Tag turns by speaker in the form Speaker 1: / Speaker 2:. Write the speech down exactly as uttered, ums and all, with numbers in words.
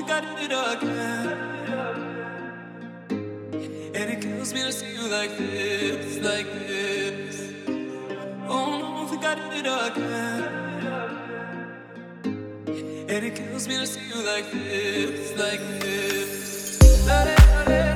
Speaker 1: think I did it again. And it kills me to see you like this, like this. Oh no, I think I did it again. And it kills me to see you like this, like this. La, la, la, la.